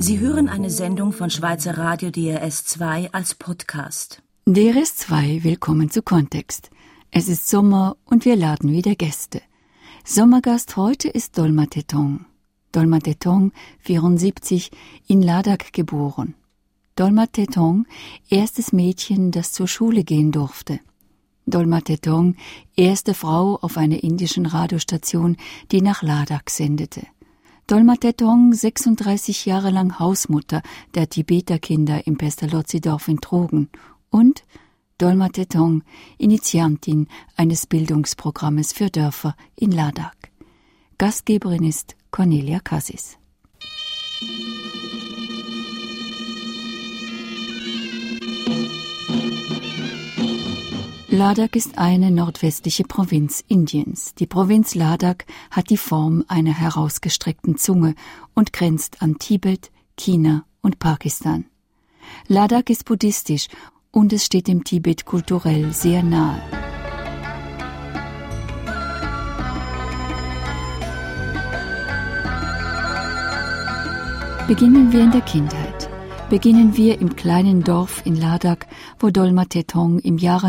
Sie hören eine Sendung von Schweizer Radio DRS2 als Podcast. DRS2, willkommen zu Kontext. Es ist Sommer und wir laden wieder Gäste. Sommergast heute ist Dolma Thetong. Dolma Thetong, 74, in Ladakh geboren. Dolma Thetong, erstes Mädchen, das zur Schule gehen durfte. Dolma Thetong, erste Frau auf einer indischen Radiostation, die nach Ladakh sendete. Dolma Thetong, 36 Jahre lang Hausmutter der Tibeter-Kinder im Pestalozzi-Dorf in Trogen. Und Dolma Thetong, Initiantin eines Bildungsprogrammes für Dörfer in Ladakh. Gastgeberin ist Cornelia Cassis. Ladakh ist eine nordwestliche Provinz Indiens. Die Provinz Ladakh hat die Form einer herausgestreckten Zunge und grenzt an Tibet, China und Pakistan. Ladakh ist buddhistisch und es steht dem Tibet kulturell sehr nahe. Beginnen wir in der Kindheit. Beginnen wir im kleinen Dorf in Ladakh, wo Dolma Thetong im Jahre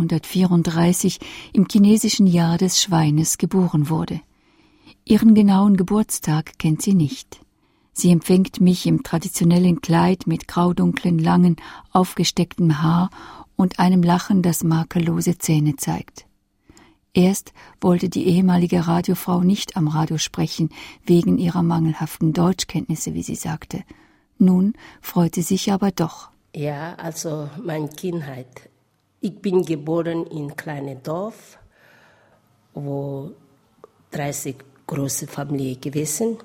1934 im chinesischen Jahr des Schweines geboren wurde. Ihren genauen Geburtstag kennt sie nicht. Sie empfängt mich im traditionellen Kleid mit graudunklen, langen, aufgestecktem Haar und einem Lachen, das makellose Zähne zeigt. Erst wollte die ehemalige Radiofrau nicht am Radio sprechen, wegen ihrer mangelhaften Deutschkenntnisse, wie sie sagte. Nun freut sie sich aber doch. Ja, also meine Kindheit. Ich bin geboren in einem kleinen Dorf, wo 30 große Familien gewesen.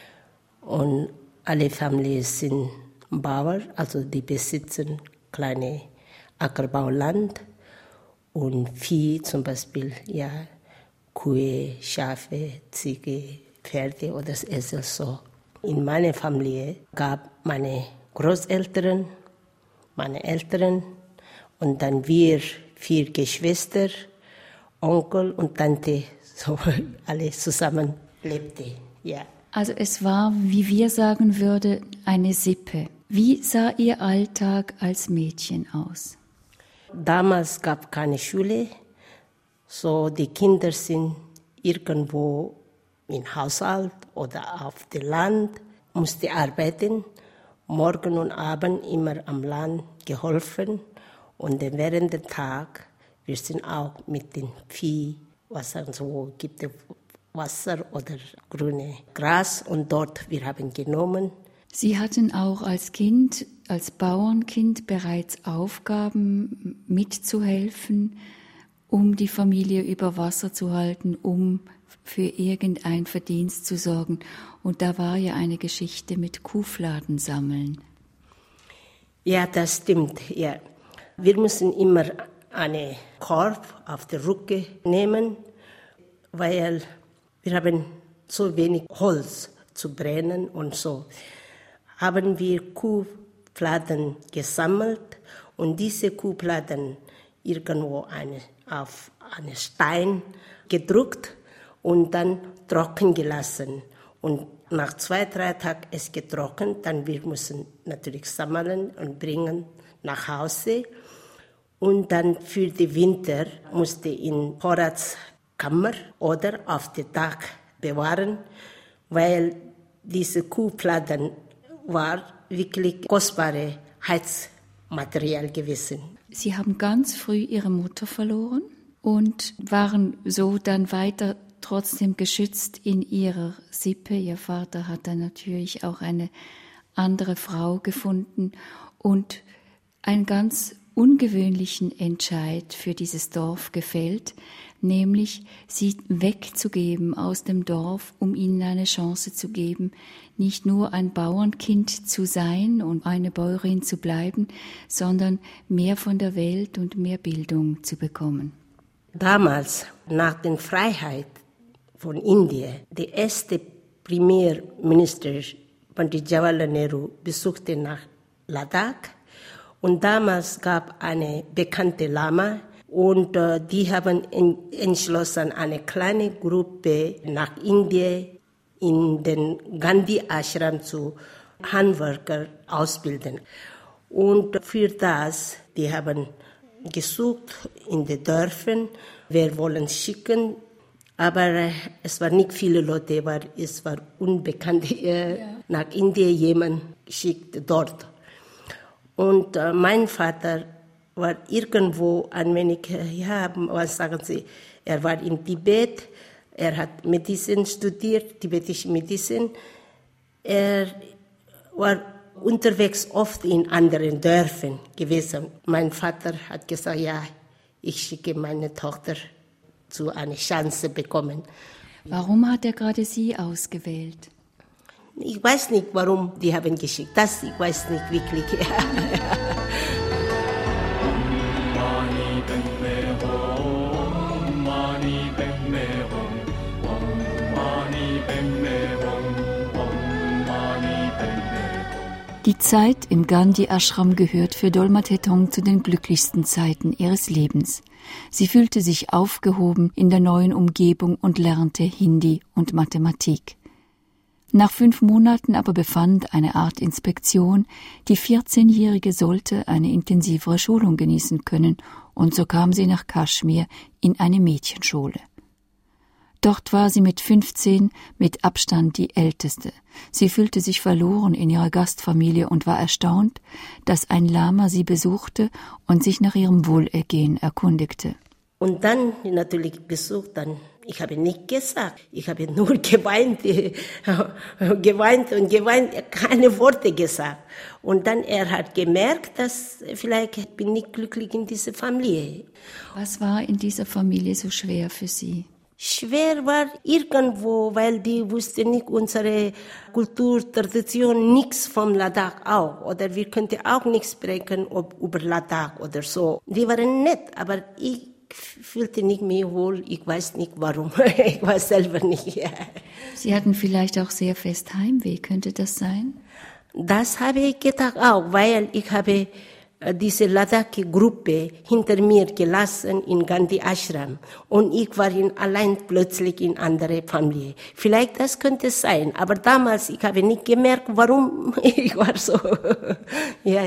Und alle Familien sind Bauern, also die besitzen kleine Ackerbauland und Vieh, zum Beispiel ja, Kühe, Schafe, Ziege, Pferde oder Esel so. In meiner Familie gab meine Großeltern, meine Eltern und dann wir 4 Geschwister, Onkel und Tante, so alle zusammen lebten. Ja. Also es war, wie wir sagen würden, eine Sippe. Wie sah Ihr Alltag als Mädchen aus? Damals gab es keine Schule, so die Kinder sind irgendwo im Haushalt oder auf dem Land, musste arbeiten, morgen und abend immer am Land geholfen und während des Tages, wir sind auch mit dem Vieh, was so gibt es Wasser oder grüne Gras und dort wir haben genommen. Sie hatten auch als Kind, als Bauernkind bereits Aufgaben mitzuhelfen, um die Familie über Wasser zu halten, um für irgendein Verdienst zu sorgen. Und da war ja eine Geschichte mit Kuhfladen sammeln. Ja, das stimmt. Ja. Wir müssen immer einen Korb auf den Rücken nehmen, weil wir haben so wenig Holz zu brennen und so. Haben wir Kuhfladen gesammelt und diese Kuhfladen irgendwo auf einen Stein gedruckt und dann trocken gelassen. Und nach 2-3 Tagen ist getrocknet, dann wir müssen natürlich sammeln und bringen nach Hause. Und dann für den Winter musste in Vorratskammer oder auf dem Dach bewahren, weil diese Kuhfladen war wirklich kostbare Heizmaterial gewesen. Sie haben ganz früh Ihre Mutter verloren und waren so dann weiter trotzdem geschützt in ihrer Sippe. Ihr Vater hat dann natürlich auch eine andere Frau gefunden und einen ganz ungewöhnlichen Entscheid für dieses Dorf gefällt, nämlich sie wegzugeben aus dem Dorf, um ihnen eine Chance zu geben, nicht nur ein Bauernkind zu sein und eine Bäuerin zu bleiben, sondern mehr von der Welt und mehr Bildung zu bekommen. Damals, nach der Freiheit von Indien, der erste Premierminister Pandit Jawaharlal Nehru besuchte nach Ladakh und damals gab eine bekannte Lama und die haben entschlossen, eine kleine Gruppe nach Indien in den Gandhi Ashram zu Handwerker ausbilden. Und für das, die haben gesucht in den Dörfern, wer wollen schicken, aber es waren nicht viele Leute, weil es war unbekannt, nach Indien jemand schickt dort. Und mein Vater war irgendwo ein wenig, was sagen Sie, er war in Tibet, er hat Medizin studiert, tibetische Medizin. Er war unterwegs oft in anderen Dörfern gewesen. Mein Vater hat gesagt, ja, ich schicke meine Tochter zu einer Chance bekommen. Warum hat er gerade Sie ausgewählt? Ich weiß nicht, warum die haben geschickt. Das ich weiß nicht wirklich. Die Zeit im Gandhi-Ashram gehört für Dolma Thetong zu den glücklichsten Zeiten ihres Lebens. Sie fühlte sich aufgehoben in der neuen Umgebung und lernte Hindi und Mathematik. Nach 5 Monaten aber befand eine Art Inspektion, die 14-Jährige sollte eine intensivere Schulung genießen können, und so kam sie nach Kaschmir in eine Mädchenschule. Dort war sie mit 15 mit Abstand die Älteste. Sie fühlte sich verloren in ihrer Gastfamilie und war erstaunt, dass ein Lama sie besuchte und sich nach ihrem Wohlergehen erkundigte. Und dann natürlich besucht, ich habe nicht gesagt, ich habe nur geweint, keine Worte gesagt. Und dann er hat gemerkt, dass vielleicht bin ich glücklich in dieser Familie. Was war in dieser Familie so schwer für Sie? Schwer war irgendwo, weil die wussten nicht unsere Kultur, Tradition, nichts vom Ladakh auch. Oder wir könnten auch nichts sprechen über Ladakh oder so. Die waren nett, aber ich fühlte nicht mehr wohl. Ich weiß nicht warum. Ich weiß selber nicht. Sie hatten vielleicht auch sehr fest Heimweh. Könnte das sein? Das habe ich gedacht auch, weil ich habe diese Ladakhi-Gruppe hinter mir gelassen in Gandhi Ashram. Und ich war allein plötzlich in andere Familie. Vielleicht das könnte es sein. Aber damals, ich habe nicht gemerkt, warum ich war so. Ja.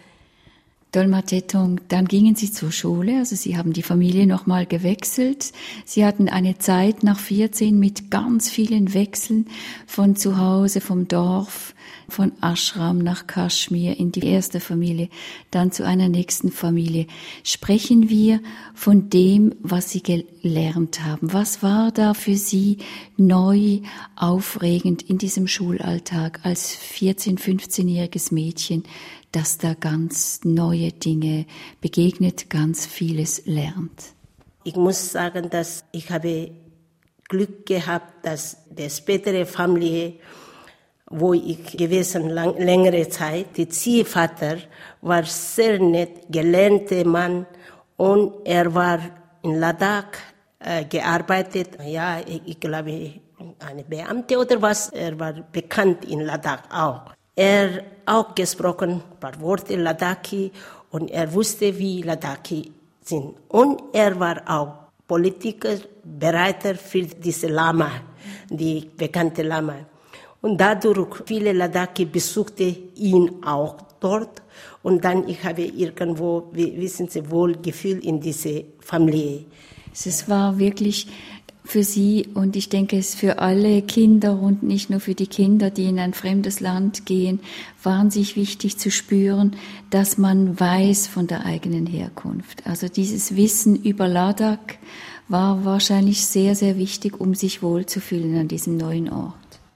Dolma Thetong, dann gingen Sie zur Schule, also Sie haben die Familie nochmal gewechselt. Sie hatten eine Zeit nach 14 mit ganz vielen Wechseln von zu Hause, vom Dorf, von Ashram nach Kaschmir in die erste Familie, dann zu einer nächsten Familie. Sprechen wir von dem, was Sie gelernt haben. Was war da für Sie neu, aufregend in diesem Schulalltag als 14-, 15-jähriges Mädchen, das da ganz neue Dinge begegnet, ganz vieles lernt? Ich muss sagen, dass ich habe Glück gehabt, dass die spätere Familie, wo ich gewesen längere Zeit, der Ziehvater war sehr nett, gelernter Mann, und er war in Ladakh gearbeitet. Ja, ich glaube, eine Beamte oder was. Er war bekannt in Ladakh auch. Er auch gesprochen ein paar Worte Ladakhi, und er wusste, wie Ladakhi sind. Und er war auch Politiker, Berater für diese Lama, die bekannte Lama. Und dadurch, viele Ladakhi besuchte ihn auch dort. Und dann, ich habe irgendwo, wissen Sie, Wohlgefühl in diese Familie. Es war wirklich für Sie, und ich denke, es für alle Kinder und nicht nur für die Kinder, die in ein fremdes Land gehen, wahnsinnig wichtig zu spüren, dass man weiß von der eigenen Herkunft. Also dieses Wissen über Ladakh war wahrscheinlich sehr, sehr wichtig, um sich wohlzufühlen an diesem neuen Ort.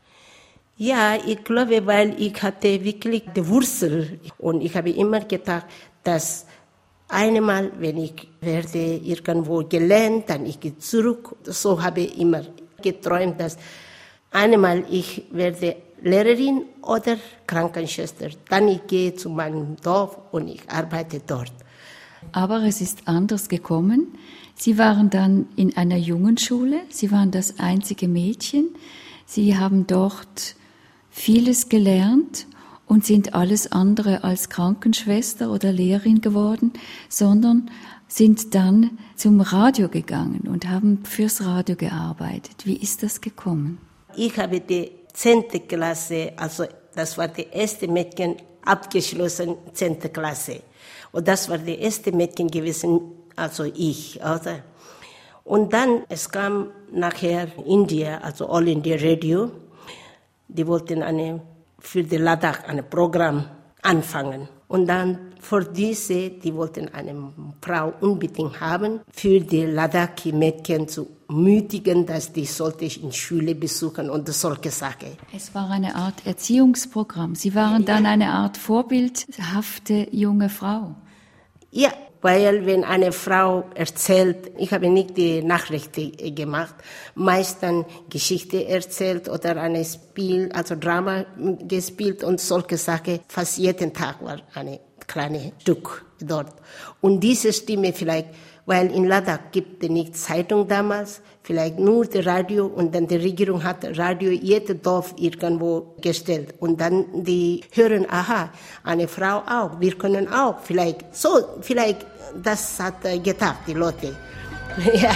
Ja, ich glaube, weil ich hatte wirklich die Wurzel, und ich habe immer gedacht, dass einmal, wenn ich werde irgendwo gelernt, dann ich gehe zurück. So habe ich immer geträumt, dass einmal ich werde Lehrerin oder Krankenschwester. Dann ich gehe zu meinem Dorf und ich arbeite dort. Aber es ist anders gekommen. Sie waren dann in einer Jungenschule. Sie waren das einzige Mädchen. Sie haben dort vieles gelernt und sind alles andere als Krankenschwester oder Lehrerin geworden, sondern sind dann zum Radio gegangen und haben fürs Radio gearbeitet. Wie ist das gekommen? Ich habe die 10. Klasse, also Das war die erste Mädchen abgeschlossen, 10. Klasse. Und das war die erste Mädchen gewesen, also ich. Oder? Und dann, es kam nachher India, also All India Radio. Die wollten für die Ladakh ein Programm anfangen. Und dann für diese, die wollten eine Frau unbedingt haben, für die Ladakhi-Mädchen zu mütigen, dass die sollte in Schule besuchen und solche Sachen. Es war eine Art Erziehungsprogramm. Sie waren dann eine Art vorbildhafte junge Frau. Ja, weil wenn eine Frau erzählt, ich habe nicht die Nachrichten gemacht, meistens Geschichte erzählt oder ein Spiel, also Drama gespielt und solche Sachen. Fast jeden Tag war ein kleines Stück dort. Und diese Stimme vielleicht, weil in Ladakh gibt es nicht Zeitung damals, vielleicht nur das Radio und dann die Regierung hat Radio jedes Dorf irgendwo gestellt. Und dann die hören, aha, eine Frau auch, wir können auch, vielleicht, das hat gedacht, die Leute. Ja.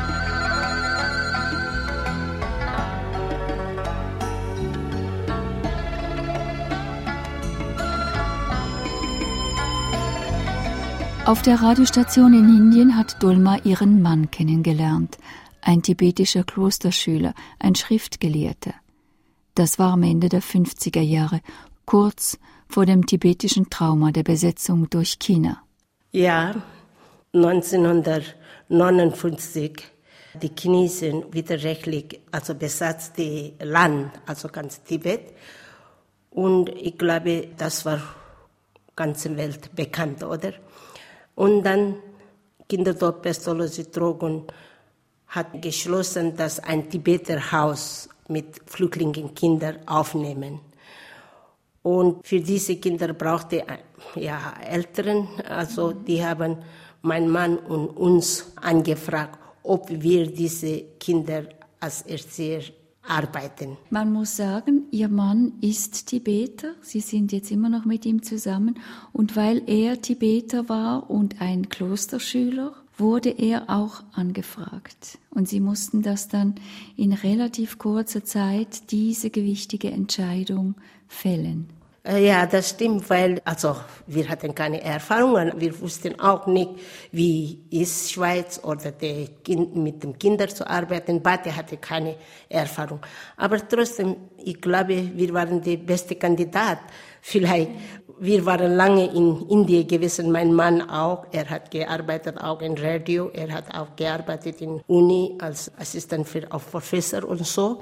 Auf der Radiostation in Indien hat Dolma ihren Mann kennengelernt, ein tibetischer Klosterschüler, ein Schriftgelehrter. Das war am Ende der 50er Jahre, kurz vor dem tibetischen Trauma der Besetzung durch China. Ja, 1959, die Chinesen widerrechtlich, also besatzte Land, also ganz Tibet. Und ich glaube, das war ganze Welt bekannt, oder? Und dann Kinderdorf Pestalozzi Drogen hat geschlossen, dass ein Tibeter Haus mit Flüchtlingskindern aufnehmen. Und für diese Kinder brauchte Eltern, also die haben mein Mann und uns angefragt, ob wir diese Kinder als Erzieher arbeiten. Man muss sagen, Ihr Mann ist Tibeter, Sie sind jetzt immer noch mit ihm zusammen und weil er Tibeter war und ein Klosterschüler, wurde er auch angefragt. Und Sie mussten das dann in relativ kurzer Zeit, diese gewichtige Entscheidung fällen. Ja, das stimmt, weil wir hatten keine Erfahrungen. Wir wussten auch nicht, wie ist Schweiz oder mit den Kindern zu arbeiten. Beide hatten keine Erfahrung. Aber trotzdem, ich glaube, wir waren die beste Kandidat. Vielleicht, wir waren lange in Indien gewesen, mein Mann auch. Er hat gearbeitet auch in Radio. Er hat auch gearbeitet in Uni als Assistent für Professor und so.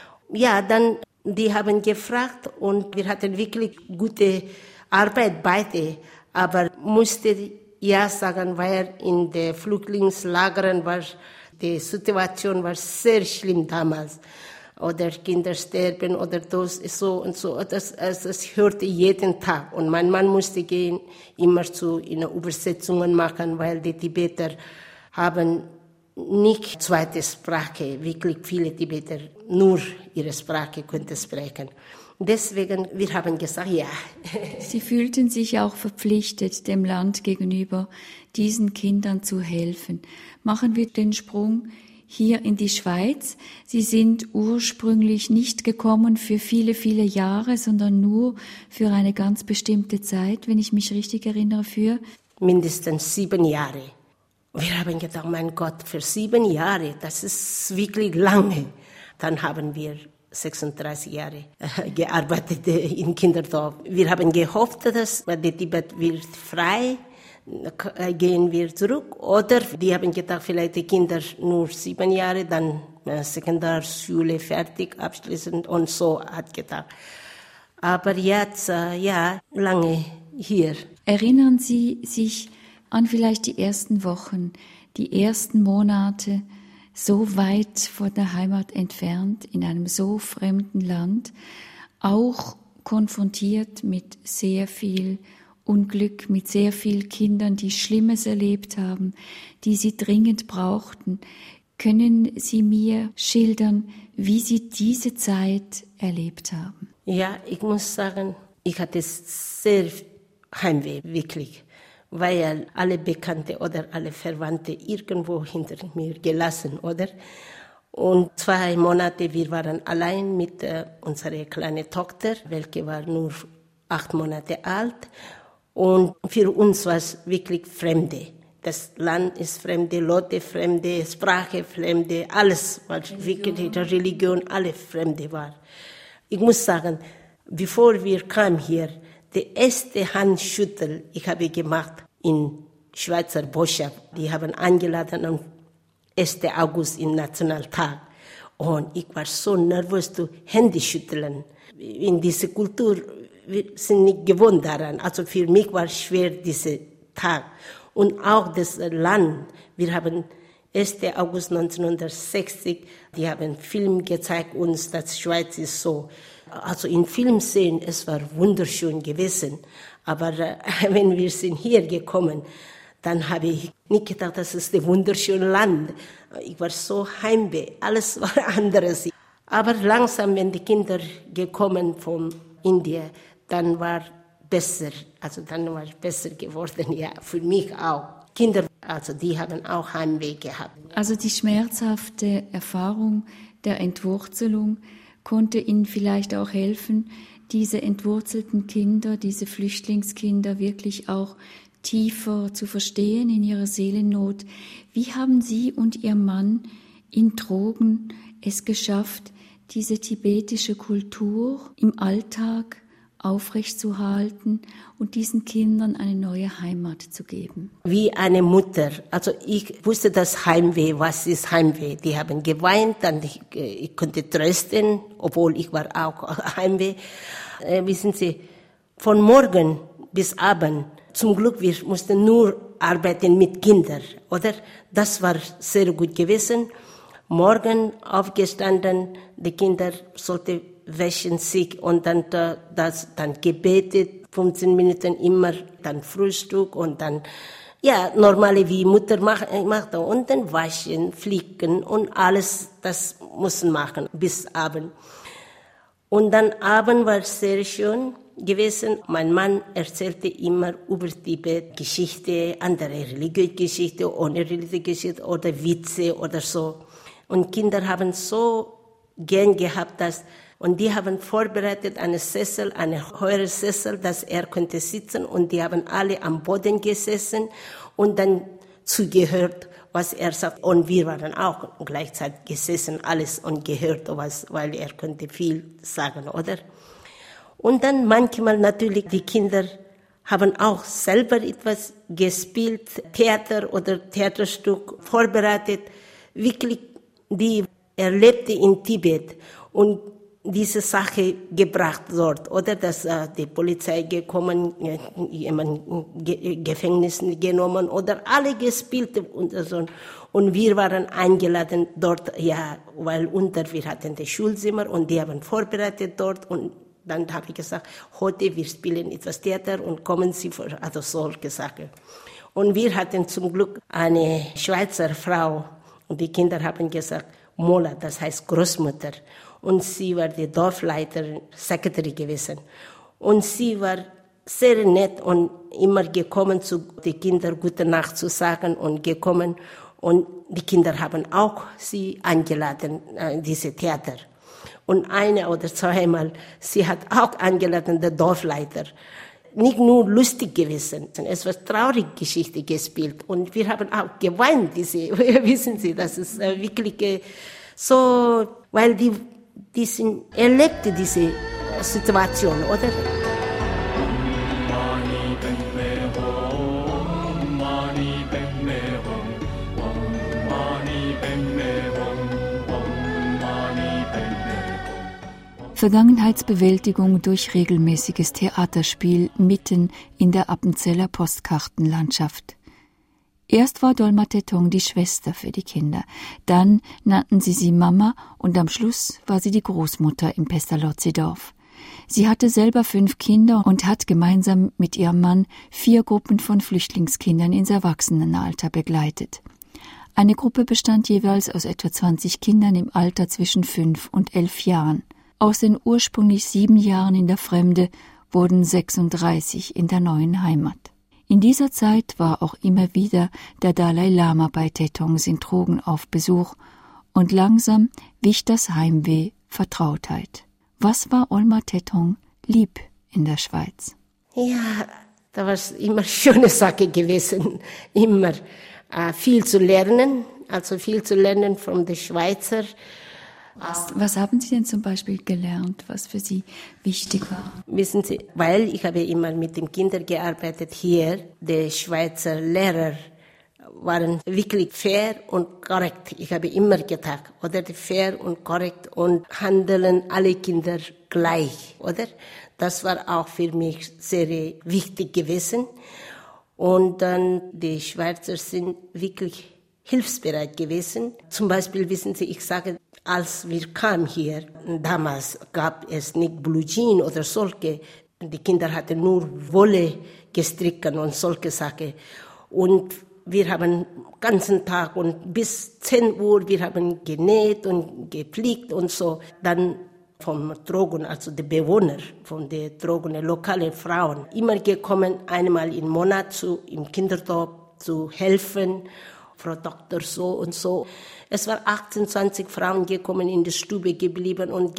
Ja, dann die haben gefragt und wir hatten wirklich gute Arbeit beide, aber musste ja sagen, weil in den Flüchtlingslagern war die Situation war sehr schlimm damals. Oder Kinder sterben oder das so und so. Das hörte jeden Tag. Und mein Mann musste gehen, immer in Übersetzungen machen, weil die Tibeter haben nicht zweite Sprache, wirklich viele Tibeter nur ihre Sprache könnten sprechen. Deswegen, wir haben gesagt, ja. Sie fühlten sich auch verpflichtet, dem Land gegenüber diesen Kindern zu helfen. Machen wir den Sprung hier in die Schweiz. Sie sind ursprünglich nicht gekommen für viele, viele Jahre, sondern nur für eine ganz bestimmte Zeit, wenn ich mich richtig erinnere, für mindestens 7 Jahre. Wir haben gedacht, mein Gott, für 7 Jahre, das ist wirklich lange. Dann haben wir 36 Jahre gearbeitet in Kinderdorf. Wir haben gehofft, dass der Tibet wird frei, gehen wir zurück. Oder die haben gedacht, vielleicht die Kinder nur 7 Jahre, dann Sekundarschule fertig, abschließend und so hat gedacht. Aber jetzt, lange hier. Erinnern Sie sich an vielleicht die ersten Wochen, die ersten Monate, so weit von der Heimat entfernt, in einem so fremden Land, auch konfrontiert mit sehr viel Unglück, mit sehr vielen Kindern, die Schlimmes erlebt haben, die Sie dringend brauchten. Können Sie mir schildern, wie Sie diese Zeit erlebt haben? Ja, ich muss sagen, ich hatte sehr Heimweh, wirklich. Weil alle Bekannte oder alle Verwandte irgendwo hinter mir gelassen, oder? Und 2 Monate, wir waren allein mit unserer kleinen Tochter, welche war nur 8 Monate alt. Und für uns war es wirklich Fremde. Das Land ist Fremde, Leute Fremde, Sprache Fremde, alles war wirklich, die Religion, alle Fremde war. Ich muss sagen, bevor wir kamen hier, die erste Handschüttel, ich habe gemacht in Schweizer Botschaft. Die haben eingeladen am 1. August im Nationaltag. Und ich war so nervös zu Hände schütteln. In dieser Kultur, wir sind nicht gewohnt daran. Also für mich war es schwer, dieser Tag. Und auch das Land. Wir haben 1. August 1960, die haben einen Film gezeigt uns, dass Schweiz ist so. Also in Film sehen, es war wunderschön gewesen. Aber wenn wir sind hier gekommen, dann habe ich nicht gedacht, das ist ein wunderschönes Land. Ich war so Heimweh, alles war anderes. Aber langsam, wenn die Kinder gekommen von Indien, dann war besser. Also dann war es besser geworden, ja, für mich auch. Kinder, also die haben auch Heimweh gehabt. Also die schmerzhafte Erfahrung der Entwurzelung konnte Ihnen vielleicht auch helfen, diese entwurzelten Kinder, diese Flüchtlingskinder wirklich auch tiefer zu verstehen in ihrer Seelennot. Wie haben Sie und Ihr Mann in Trogen es geschafft, diese tibetische Kultur im Alltag aufrechtzuerhalten und diesen Kindern eine neue Heimat zu geben? Wie eine Mutter. Also ich wusste das Heimweh, was ist Heimweh. Die haben geweint, dann ich konnte trösten, obwohl ich war auch Heimweh. Wissen Sie, von morgen bis Abend, zum Glück, wir mussten nur arbeiten mit Kindern, oder? Das war sehr gut gewesen. Morgen aufgestanden, die Kinder sollten wäschen sich und dann gebetet, 15 Minuten immer, dann Frühstück und dann, ja, normale wie Mutter macht und dann waschen, flicken und alles, das mussten machen bis Abend. Und dann Abend war sehr schön gewesen. Mein Mann erzählte immer über Tibet-Geschichte, andere Religionsgeschichte, ohne Religionsgeschichte oder Witze oder so. Und Kinder haben so gern gehabt, und die haben vorbereitet einen Sessel, einen höheren Sessel, dass er konnte sitzen und die haben alle am Boden gesessen und dann zugehört, was er sagt. Und wir waren auch gleichzeitig gesessen, alles und gehört, weil er konnte viel sagen, oder? Und dann manchmal natürlich, die Kinder haben auch selber etwas gespielt, Theater oder Theaterstück vorbereitet, wirklich, die erlebte in Tibet und diese Sache gebracht dort, oder dass die Polizei gekommen, jemand Gefängnis genommen oder alle gespielt und so. Und wir waren eingeladen dort, ja, weil wir hatten das Schulzimmer und die haben vorbereitet dort und dann habe ich gesagt, heute wir spielen etwas Theater und kommen Sie vor, also solche Sachen. Und wir hatten zum Glück eine Schweizer Frau und die Kinder haben gesagt, Mola, das heißt Großmutter. Und sie war die Dorfleiterin, Sekretärin gewesen. Und sie war sehr nett und immer gekommen, zu den Kindern gute Nacht zu sagen und gekommen. Und die Kinder haben auch sie eingeladen, diese Theater. Und eine oder zweimal, sie hat auch eingeladen, der Dorfleiter. Nicht nur lustig gewesen, es war traurige Geschichte gespielt. Und wir haben auch geweint, wissen Sie, das ist wirklich so, weil die erlebte diese Situation, oder? Vergangenheitsbewältigung durch regelmäßiges Theaterspiel mitten in der Appenzeller Postkartenlandschaft. Erst war Dolma Thetong die Schwester für die Kinder, dann nannten sie Mama und am Schluss war sie die Großmutter im Pestalozzi-Dorf. Sie hatte selber 5 Kinder und hat gemeinsam mit ihrem Mann 4 Gruppen von Flüchtlingskindern ins Erwachsenenalter begleitet. Eine Gruppe bestand jeweils aus etwa 20 Kindern im Alter zwischen 5 und 11 Jahren. Aus den ursprünglich 7 Jahren in der Fremde wurden 36 in der neuen Heimat. In dieser Zeit war auch immer wieder der Dalai Lama bei Thetong in Trogen auf Besuch Und langsam wich das Heimweh Vertrautheit. Was war Olma Tetong lieb in der Schweiz? Ja, da war es immer eine schöne Sache gewesen, immer viel zu lernen, also viel zu lernen von den Schweizer. Was haben Sie denn zum Beispiel gelernt, was für Sie wichtig war? Wissen Sie, weil ich habe immer mit den Kindern gearbeitet hier, die Schweizer Lehrer waren wirklich fair und korrekt. Ich habe immer gedacht, oder fair und korrekt und handeln alle Kinder gleich, oder? Das war auch für mich sehr wichtig gewesen. Und dann, die Schweizer sind wirklich hilfsbereit gewesen. Zum Beispiel, wissen Sie, ich sage, als wir kamen hier, damals gab es nicht Blue Jean oder solche. Die Kinder hatten nur Wolle gestrickt und solche Sachen. Und wir haben den ganzen Tag und bis 10 Uhr, wir haben genäht und gepflegt und so. Dann vom Drogen, also die Bewohner von den Drogen, lokalen Frauen, immer gekommen, einmal im Monat im Kinderdorf zu helfen. Frau Doktor so und so. Es waren 18, 20 Frauen gekommen, in die Stube geblieben und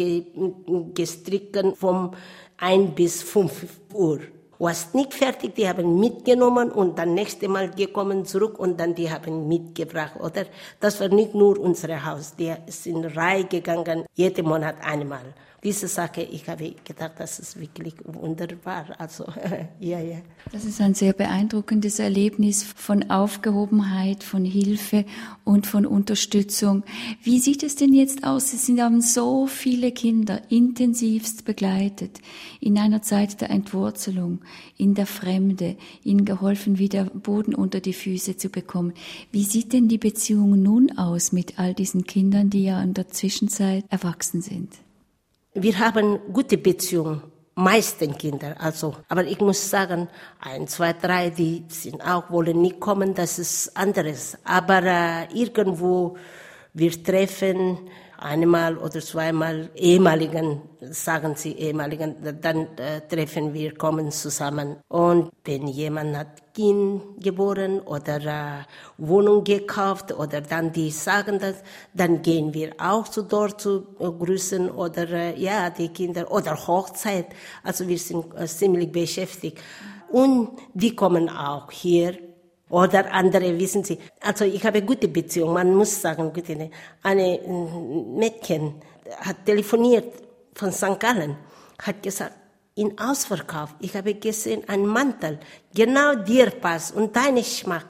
gestrickt von 1 bis 5 Uhr. Was nicht fertig, die haben mitgenommen und dann nächste Mal gekommen zurück und dann die haben mitgebracht, oder? Das war nicht nur unser Haus, die sind Reihe gegangen, jeden Monat einmal. Diese Sache, ich habe gedacht, das ist wirklich wunderbar. Also, ja. Das ist ein sehr beeindruckendes Erlebnis von Aufgehobenheit, von Hilfe und von Unterstützung. Wie sieht es denn jetzt aus? Sie haben so viele Kinder intensivst begleitet, in einer Zeit der Entwurzelung, in der Fremde, ihnen geholfen, wieder Boden unter die Füße zu bekommen. Wie sieht denn die Beziehung nun aus mit all diesen Kindern, die ja in der Zwischenzeit erwachsen sind? Wir haben gute Beziehungen, meisten Kinder, also. Aber ich muss sagen, 1, 2, 3, die sind auch, wollen nicht kommen, das ist anderes. Aber irgendwo, wir treffen einmal oder zweimal ehemaligen, sagen sie ehemaligen, dann treffen wir, kommen zusammen. Und wenn jemand hat Kind geboren oder Wohnung gekauft oder dann die sagen das, dann gehen wir auch dort zu grüßen oder die Kinder oder Hochzeit. Also wir sind ziemlich beschäftigt. Und die kommen auch hier. Oder andere, wissen Sie, also ich habe gute Beziehungen, man muss sagen, eine Mädchen hat telefoniert von St. Gallen, hat gesagt, in Ausverkauf, ich habe gesehen, einen Mantel, genau dir passt und deinen Geschmack,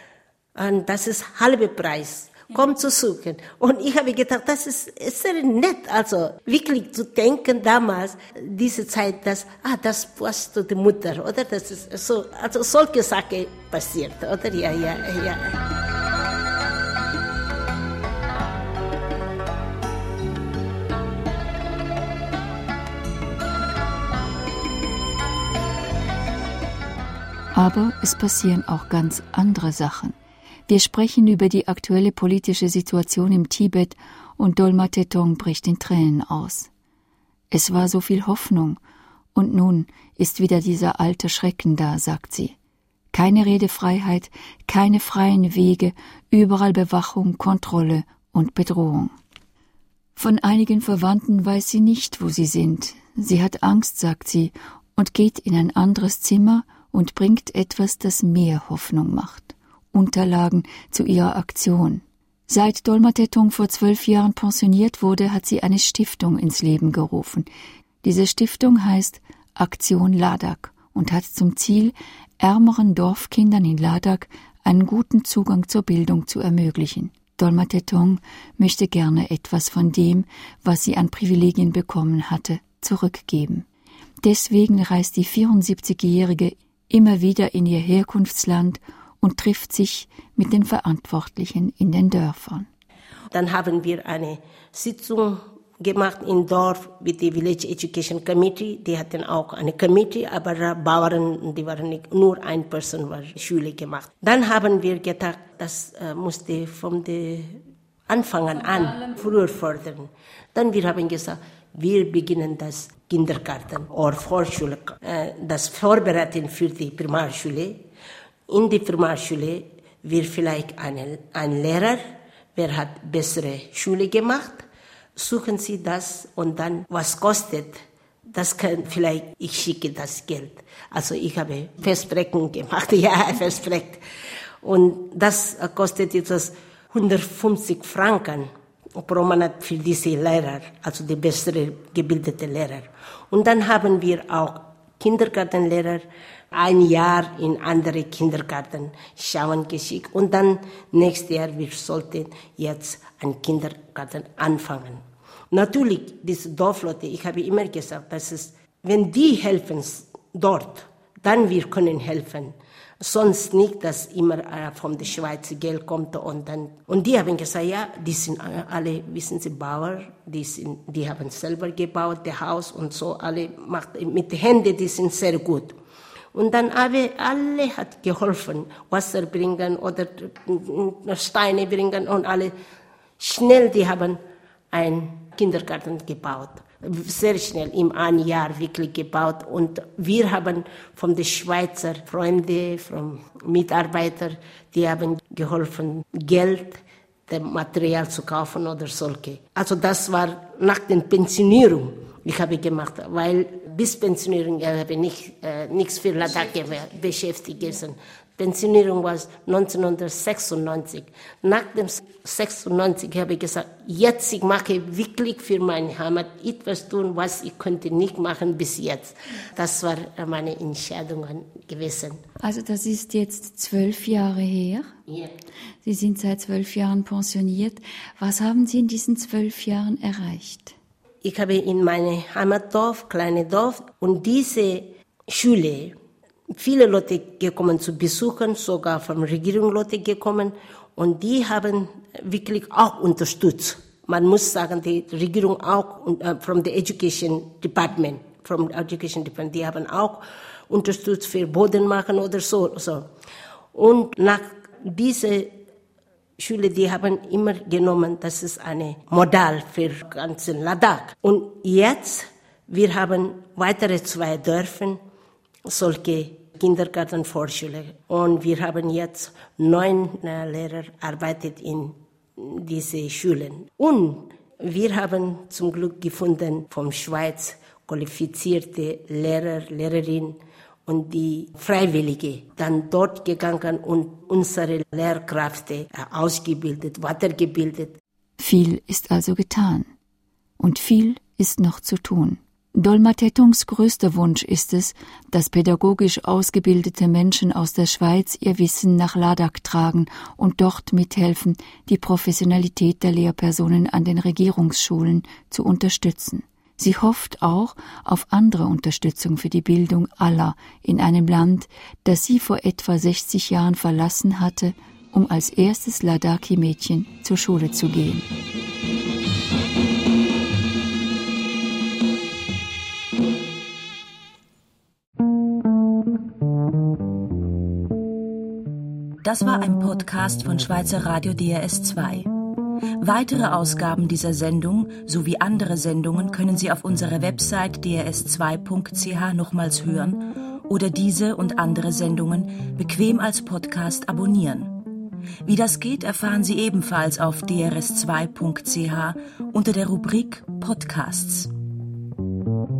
und das ist halber Preis. Komm zu suchen. Und ich habe gedacht, das ist sehr nett, also wirklich zu denken damals, diese Zeit, das passt zu der Mutter, oder? Das ist so, also solche Sachen passiert, oder? Ja. Aber es passieren auch ganz andere Sachen. Wir sprechen über die aktuelle politische Situation im Tibet und Dolma Tetong bricht in Tränen aus. Es war so viel Hoffnung und nun ist wieder dieser alte Schrecken da, sagt sie. Keine Redefreiheit, keine freien Wege, überall Bewachung, Kontrolle und Bedrohung. Von einigen Verwandten weiß sie nicht, wo sie sind. Sie hat Angst, sagt sie, und geht in ein anderes Zimmer und bringt etwas, das mehr Hoffnung macht. Unterlagen zu ihrer Aktion. Seit Dolma Tetong vor 12 Jahren pensioniert wurde, hat sie eine Stiftung ins Leben gerufen. Diese Stiftung heißt Aktion Ladakh und hat zum Ziel, ärmeren Dorfkindern in Ladakh einen guten Zugang zur Bildung zu ermöglichen. Dolma Tetong möchte gerne etwas von dem, was sie an Privilegien bekommen hatte, zurückgeben. Deswegen reist die 74-Jährige immer wieder in ihr Herkunftsland und trifft sich mit den Verantwortlichen in den Dörfern. Dann haben wir eine Sitzung gemacht im Dorf mit der Village Education Committee. Die hatten auch eine Committee, aber Bauern, die waren nicht, nur eine Person war Schule gemacht. Dann haben wir gedacht, das musste von Anfang an früher fördern. Dann wir haben gesagt, wir beginnen das Kindergarten oder Vorschule, das Vorbereiten für die Primarschule. In die Primarschule wird vielleicht ein Lehrer wer hat bessere Schule gemacht, suchen Sie das und dann, was kostet, das kann vielleicht, ich schicke das Geld. Also ich habe Versprechen gemacht, Versprechen. Und das kostet etwas 150 Franken pro Monat für diese Lehrer, also die bessere gebildete Lehrer. Und dann haben wir auch Kindergartenlehrer ein Jahr in andere Kindergarten schauen geschickt. Und dann nächstes Jahr, wir sollten jetzt einen Kindergarten anfangen. Natürlich, diese Dorfleute, ich habe immer gesagt, dass es, wenn die helfen dort, dann wir können helfen. Sonst nicht, dass immer von der Schweiz Geld kommt und die haben gesagt, ja, die sind alle, wissen Sie, Bauer, die haben selber gebaut, das Haus und so, alle macht mit den Händen, die sind sehr gut. Und dann alle hat geholfen, Wasser bringen oder Steine bringen und alle schnell, die haben einen Kindergarten gebaut. Sehr schnell, im ein Jahr wirklich gebaut. Und wir haben von den Schweizer Freunden, von Mitarbeitern, die haben geholfen, Geld, das Material zu kaufen oder solche. Also das war nach der Pensionierung, ich habe gemacht, weil bis Pensionierung habe ich nichts für Ladakh beschäftigt. Pensionierung war 1996. Nach dem 96 habe ich gesagt, jetzt ich mache wirklich für meine Heimat etwas tun, was ich konnte nicht machen bis jetzt. Das war meine Entscheidung gewesen. Also das ist jetzt 12 Jahre her. Ja. Sie sind seit 12 Jahren pensioniert. Was haben Sie in diesen 12 Jahren erreicht? Ich habe in meinem Heimatdorf, kleine Dorf, und diese Schule, viele Leute gekommen zu besuchen, sogar von Regierung Leute gekommen, und die haben wirklich auch unterstützt. Man muss sagen, die Regierung auch, from the Education Department, die haben auch unterstützt für Boden machen oder so. Und nach dieser Schule, die haben immer genommen, das ist eine Modell für ganzen Ladakh. Und jetzt, wir haben weitere 2 Dörfer, solche Kindergartenvorschule. Und wir haben jetzt 9 Lehrer arbeitet in diese Schulen. Und wir haben zum Glück gefunden vom Schweiz qualifizierte Lehrer, Lehrerinnen und die Freiwillige dann dort gegangen und unsere Lehrkräfte ausgebildet, weitergebildet. Viel ist also getan. Und viel ist noch zu tun. Dolma Tetungs größter Wunsch ist es, dass pädagogisch ausgebildete Menschen aus der Schweiz ihr Wissen nach Ladakh tragen und dort mithelfen, die Professionalität der Lehrpersonen an den Regierungsschulen zu unterstützen. Sie hofft auch auf andere Unterstützung für die Bildung aller in einem Land, das sie vor etwa 60 Jahren verlassen hatte, um als erstes Ladakhi-Mädchen zur Schule zu gehen. Das war ein Podcast von Schweizer Radio DRS2. Weitere Ausgaben dieser Sendung sowie andere Sendungen können Sie auf unserer Website drs2.ch nochmals hören oder diese und andere Sendungen bequem als Podcast abonnieren. Wie das geht, erfahren Sie ebenfalls auf drs2.ch unter der Rubrik Podcasts.